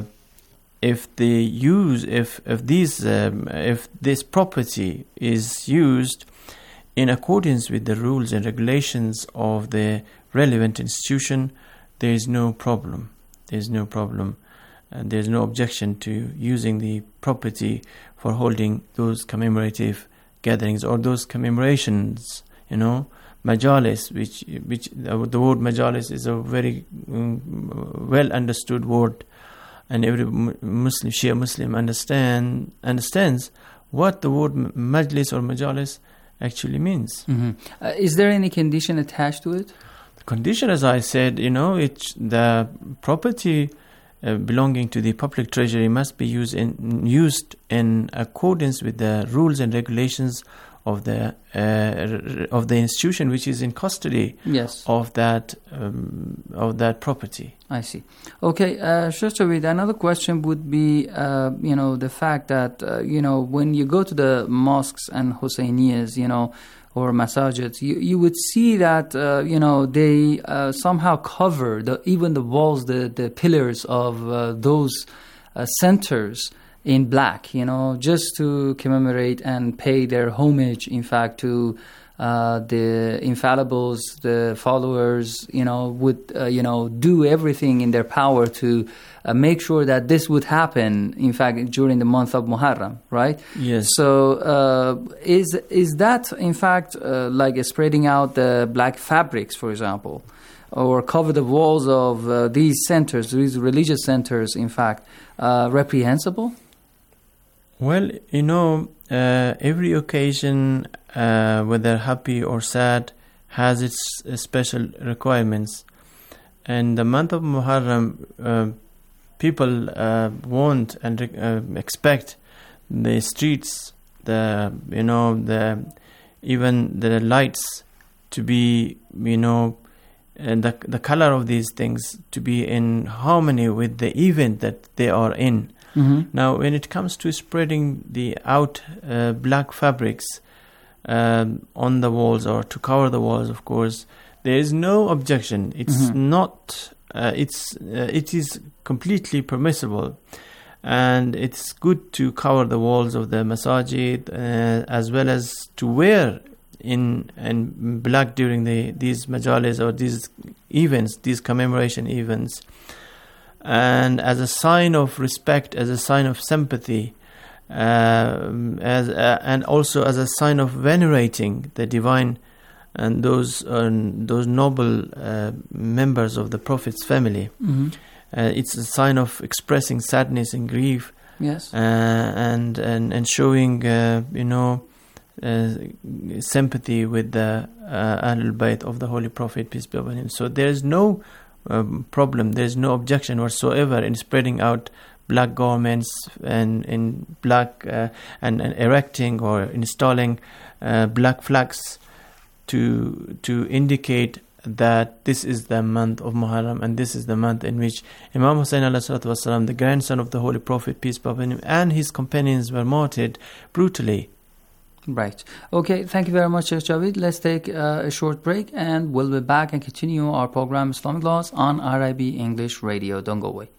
[SPEAKER 13] if the use if if these um, if this property is used in accordance with the rules and regulations of the relevant institution, there is no problem. There is no problem, and there is no objection to using the property for holding those commemorative gatherings or those commemorations. You know, majalis, which which uh, the word majalis is a very um, well understood word, and every Muslim, Shia Muslim understand understands what the word majlis or majalis actually means.
[SPEAKER 11] Mm-hmm. Uh, is there any condition attached to it?
[SPEAKER 13] The condition, as I said, you know, it's the property uh, belonging to the public treasury must be used in used in accordance with the rules and regulations of the uh, of the institution which is in custody
[SPEAKER 11] yes.
[SPEAKER 13] of that um, of that property.
[SPEAKER 11] I see. Okay, uh, Sheikh Javed, another question would be, uh, you know, the fact that uh, you know, when you go to the mosques and Husseinias, you know, or masajids, you you would see that uh, you know, they uh, somehow cover the even the walls, the the pillars of uh, those uh, centers in black, you know, just to commemorate and pay their homage, in fact, to uh, the infallibles, the followers, you know, would, uh, you know, do everything in their power to uh, make sure that this would happen, in fact, during the month of Muharram, right?
[SPEAKER 13] Yes.
[SPEAKER 11] So uh, is is that, in fact, uh, like spreading out the black fabrics, for example, or cover the walls of uh, these centers, these religious centers, in fact, uh, reprehensible?
[SPEAKER 13] Well, you know, uh, every occasion, uh, whether happy or sad, has its uh, special requirements. And the month of Muharram, uh, people uh, want and uh, expect the streets, the you know, the even the lights to be, you know, and the the color of these things to be in harmony with the event that they are in.
[SPEAKER 11] Mm-hmm.
[SPEAKER 13] Now, when it comes to spreading the out uh, black fabrics um, on the walls or to cover the walls, of course, there is no objection. It's
[SPEAKER 11] mm-hmm.
[SPEAKER 13] not. Uh, it's uh, it is completely permissible, and it's good to cover the walls of the masajid uh, as well as to wear in in black during the these majalis or these events, these commemoration events. And as a sign of respect, as a sign of sympathy, uh, as uh, and also as a sign of venerating the divine and those uh, those noble uh, members of the Prophet's family.
[SPEAKER 11] Mm-hmm.
[SPEAKER 13] Uh, it's a sign of expressing sadness and grief.
[SPEAKER 11] Yes.
[SPEAKER 13] Uh, and and and showing uh, you know uh, sympathy with the uh, Ahlul Bayt of the Holy Prophet, peace be upon him. So there is no Um, problem. There's no objection whatsoever in spreading out black garments and in black uh, and, and erecting or installing uh, black flags to to indicate that this is the month of Muharram, and this is the month in which Imam Hussein alayhi salatu wasalam, the grandson of the Holy Prophet, peace be upon him, and his companions were martyred brutally.
[SPEAKER 11] Right. Okay, thank you very much, Sheikh Javed. Let's take uh, a short break, and we'll be back and continue our program Islamic Laws on R I B English Radio. Don't go away.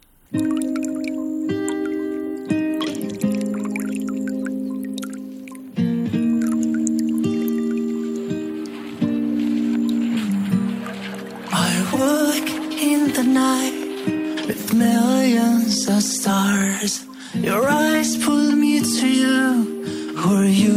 [SPEAKER 9] The night with millions of stars, your eyes pull me to you. Who are you?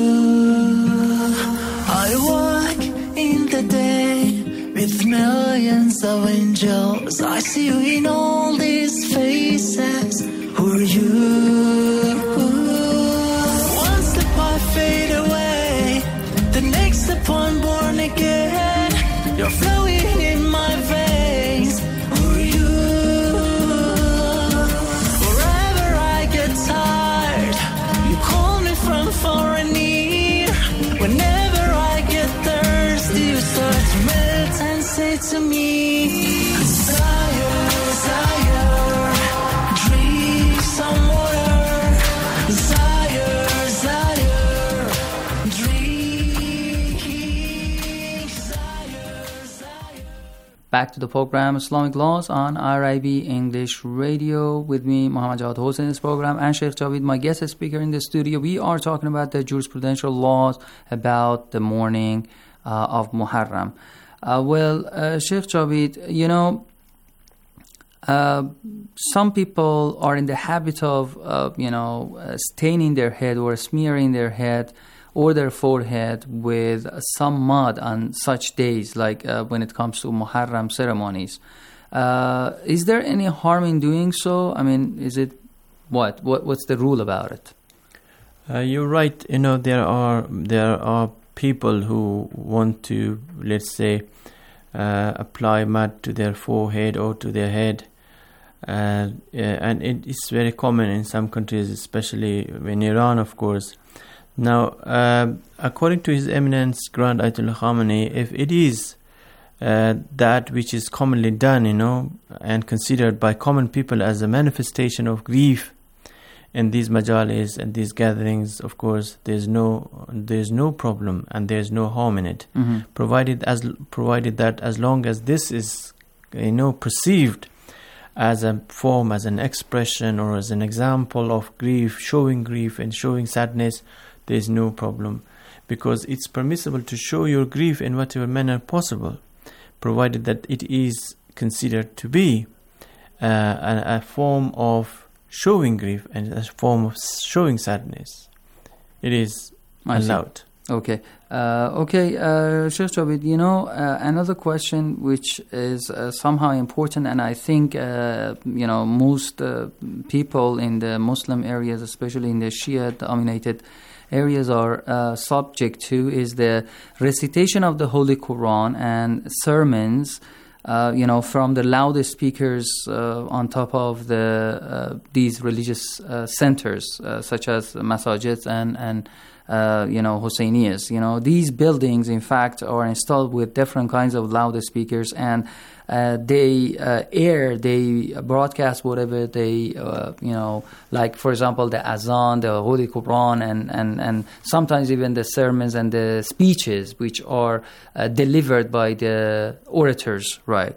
[SPEAKER 9] I walk in the day with millions of angels. I see you in all these faces. Who are you? One step I fade away, the next step I'm born again. You're flowing in my veins. Who are you? Wherever I get tired, you call me from far and near. Whenever I get thirsty, you start to melt and say to me, Desire, desire, drink some water. Desire, desire, drink. Desire, desire.
[SPEAKER 11] Back to the program Islamic Laws on R I B English Radio with me, Muhammad Jawad Hossain, in this program, and Sheikh Javed, my guest speaker in the studio. We are talking about the jurisprudential laws about the morning uh, of Muharram. Uh, well, uh, Sheikh Javed, you know, uh, some people are in the habit of, uh, you know, uh, staining their head or smearing their head or their forehead with some mud on such days, like uh, when it comes to Muharram ceremonies. Uh, is there any harm in doing so? I mean, is it what? What what's the rule about it?
[SPEAKER 13] Uh, you're right. You know, there are there are people who want to, let's say, uh, apply mud to their forehead or to their head, uh, and it is very common in some countries, especially in Iran, of course. Now, uh, according to His Eminence Grand Ayatollah Khamenei, if it is uh, that which is commonly done, you know, and considered by common people as a manifestation of grief in these majalis and these gatherings, of course, there's no there's no problem and there's no harm in it,
[SPEAKER 11] mm-hmm.
[SPEAKER 13] provided as provided that as long as this is, you know, perceived as a form, as an expression, or as an example of grief, showing grief and showing sadness, there is no problem, because it's permissible to show your grief in whatever manner possible, provided that it is considered to be uh, a, a form of showing grief and a form of showing sadness. It is allowed.
[SPEAKER 11] Okay. Uh, okay, uh, Sheikh Javed, you know, uh, another question which is uh, somehow important, and I think, uh, you know, most uh, people in the Muslim areas, especially in the Shia-dominated areas, are uh, subject to, is the recitation of the Holy Quran and sermons, uh, you know, from the loudest speakers uh, on top of the uh, these religious uh, centers, uh, such as masajids and and uh, you know Hussainiyas. You know, these buildings, in fact, are installed with different kinds of loudest speakers, and Uh, they uh, air, they broadcast whatever they, uh, you know, like, for example, the Azan, the Holy Quran, and, and, and sometimes even the sermons and the speeches, which are uh, delivered by the orators, right?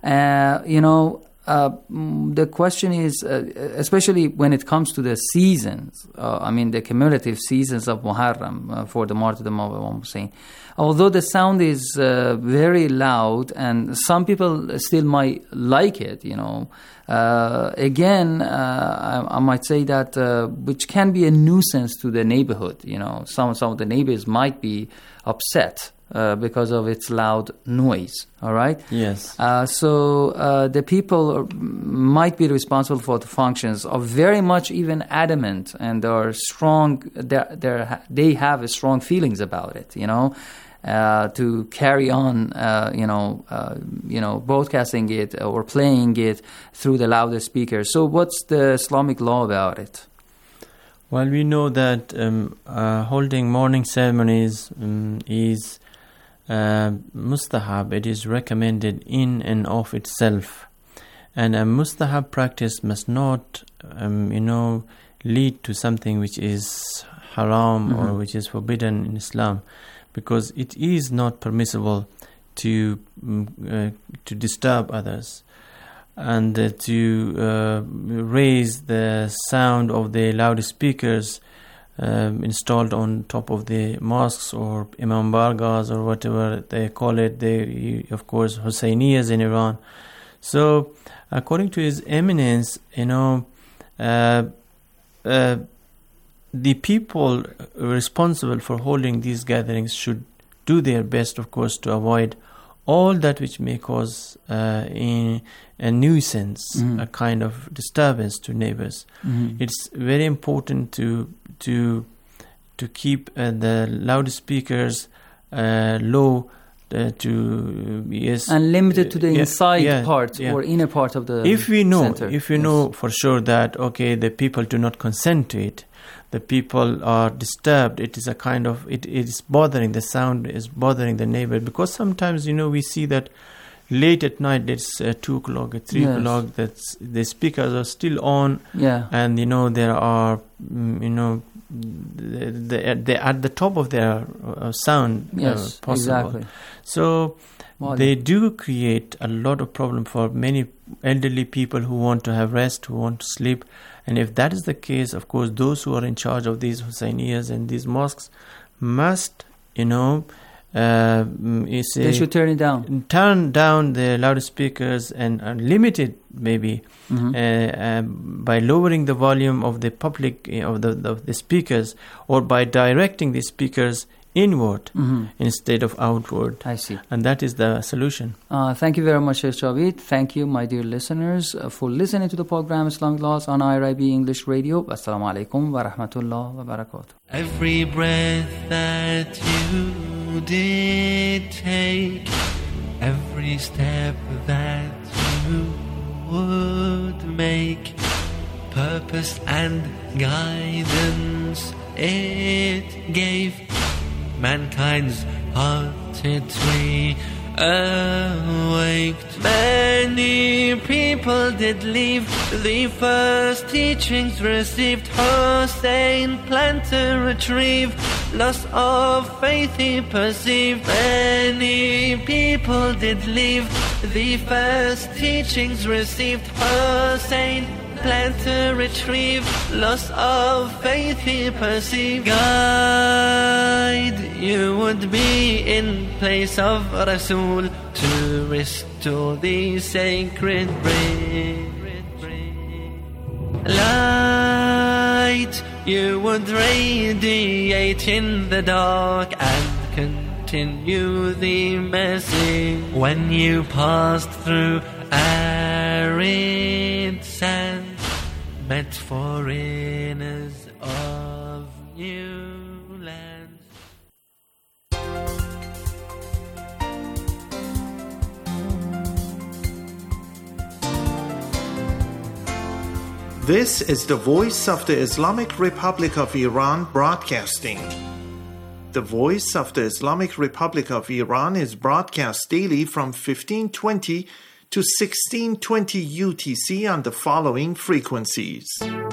[SPEAKER 11] Uh, you know, uh, the question is, uh, especially when it comes to the seasons, uh, I mean, the cumulative seasons of Muharram uh, for the martyrdom of Imam Hussein. Although the sound is uh, very loud, and some people still might like it, you know, uh, again, uh, I, I might say that uh, which can be a nuisance to the neighborhood. You know, some some of the neighbors might be upset uh, because of its loud noise. All right.
[SPEAKER 13] Yes.
[SPEAKER 11] Uh, so uh, the people might be responsible for the functions are very much even adamant, and are strong. They're, they're, they have strong feelings about it. You know. Uh, to carry on, uh, you know, uh, you know, broadcasting it or playing it through the loudest speakers. So, what's the Islamic law about it?
[SPEAKER 13] Well, we know that um, uh, holding morning ceremonies um, is uh, mustahab, it is recommended in and of itself. And a mustahab practice must not, um, you know, lead to something which is haram mm-hmm. or which is forbidden in Islam, because it is not permissible to uh, to disturb others and uh, to uh, raise the sound of the loudspeakers um, installed on top of the mosques or imam bargas or whatever they call it. They, of course, Hussainiyas in Iran. So, according to His Eminence, you know, uh, uh, the people responsible for holding these gatherings should do their best, of course, to avoid all that which may cause uh, in a nuisance, mm-hmm. a kind of disturbance to neighbors. Mm-hmm. It's very important to to to keep uh, the loudspeakers uh, low. Uh, to uh, yes,
[SPEAKER 11] and limited to the
[SPEAKER 13] yeah,
[SPEAKER 11] inside
[SPEAKER 13] yeah,
[SPEAKER 11] part
[SPEAKER 13] yeah.
[SPEAKER 11] or inner part of the
[SPEAKER 13] if we know
[SPEAKER 11] center.
[SPEAKER 13] if we
[SPEAKER 11] yes.
[SPEAKER 13] know for sure that okay, the people do not consent to it, the people are disturbed, it is a kind of it, it is bothering, the sound is bothering the neighbor, because sometimes, you know, we see that late at night, it's uh, two o'clock at three yes. o'clock, that the speakers are still on,
[SPEAKER 11] yeah,
[SPEAKER 13] and you know there are mm, you know they they at the top of their uh, sound
[SPEAKER 11] yes,
[SPEAKER 13] uh, possible.
[SPEAKER 11] Exactly.
[SPEAKER 13] So
[SPEAKER 11] Wow.
[SPEAKER 13] they do create a lot of problem for many elderly people who want to have rest, who want to sleep. And if that is the case, of course, those who are in charge of these Hussainiyas and these mosques must, you know, uh, you say,
[SPEAKER 11] they should turn it down.
[SPEAKER 13] Turn down the loudspeakers and uh, limit it maybe
[SPEAKER 11] mm-hmm.
[SPEAKER 13] uh, uh, by lowering the volume of the public uh, of the of the speakers, or by directing the speakers inward
[SPEAKER 11] mm-hmm.
[SPEAKER 13] instead of outward.
[SPEAKER 11] I see.
[SPEAKER 13] And that is the solution.
[SPEAKER 11] Uh, thank you very much, Sheikh Javed. Thank you, my dear listeners, uh, for listening to the program Islamic Laws on I R I B English Radio. Assalamu alaikum wa rahmatullah wa barakatuh.
[SPEAKER 9] Every breath that you did take, every step that you would make, purpose and guidance it gave. Mankind's hearted tree awaked. Many people did leave the first teachings received. Hussein planned to retrieve loss of faith he perceived. Many people did leave the first teachings received. Hussein planned to retrieve loss of faith he perceived. Guide you would be in place of Rasul to restore the sacred brain. Light you would radiate in the dark and continue the message. When you passed through arid sand, met foreigners of new lands.
[SPEAKER 8] This is the voice of the Islamic Republic of Iran broadcasting. The voice of the Islamic Republic of Iran is broadcast daily from fifteen twenty to sixteen twenty U T C on the following frequencies.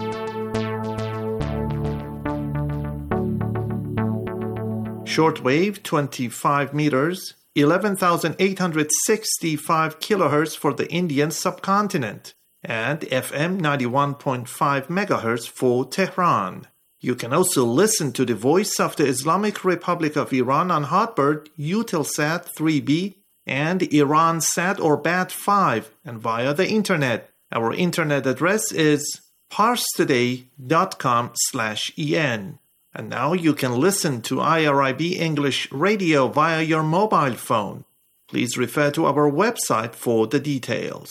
[SPEAKER 8] Shortwave twenty-five meters, eleven thousand eight hundred sixty-five kilohertz for the Indian subcontinent, and F M ninety-one point five megahertz for Tehran. You can also listen to the voice of the Islamic Republic of Iran on Hotbird, Eutelsat three B, and IranSat or B A T five, and via the internet. Our internet address is parstoday.com slash en. And now you can listen to I R I B English Radio via your mobile phone. Please refer to our website for the details.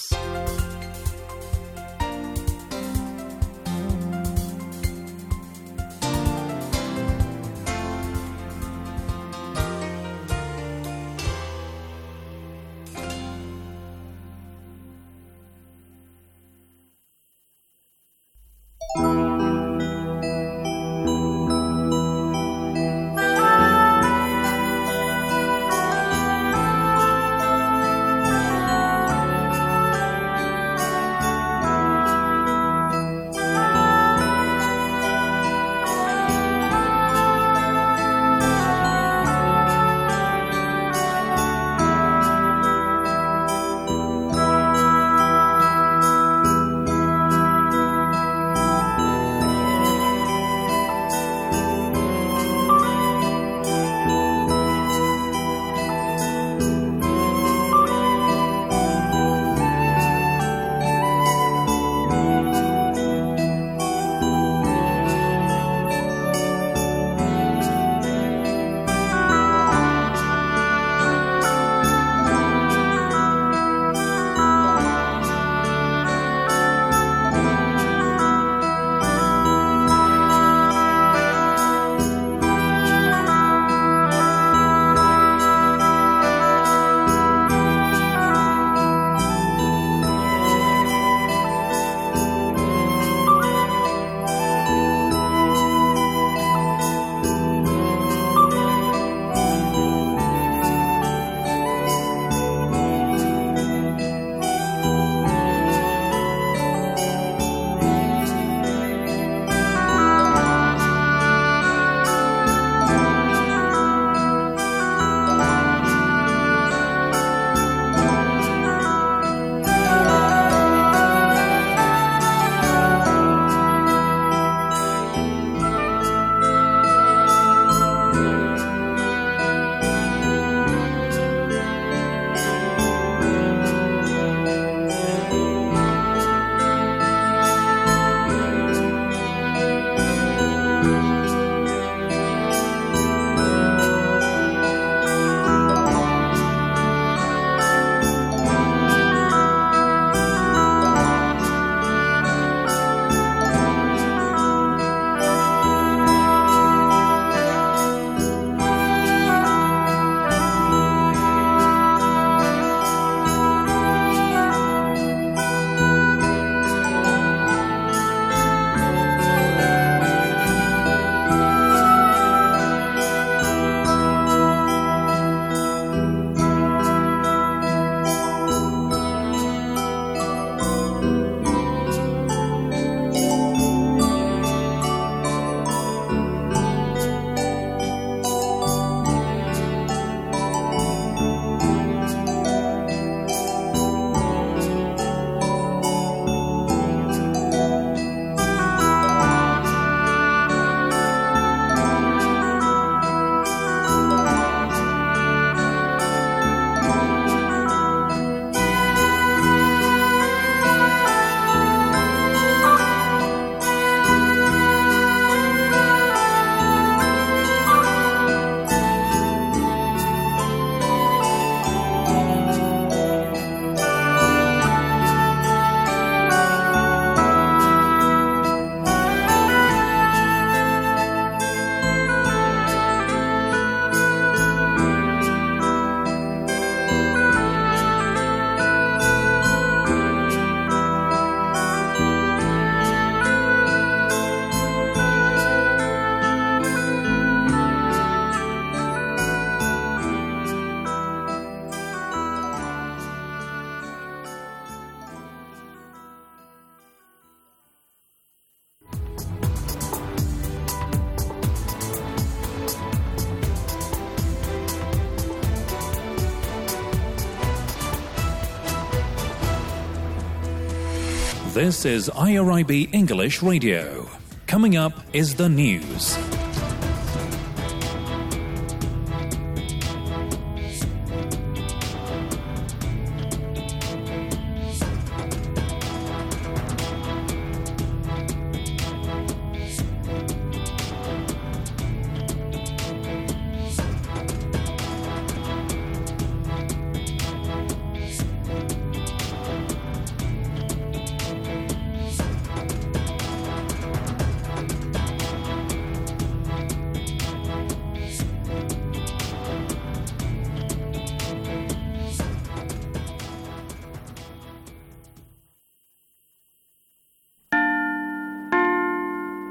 [SPEAKER 7] This is I R I B English Radio. Coming up is the news.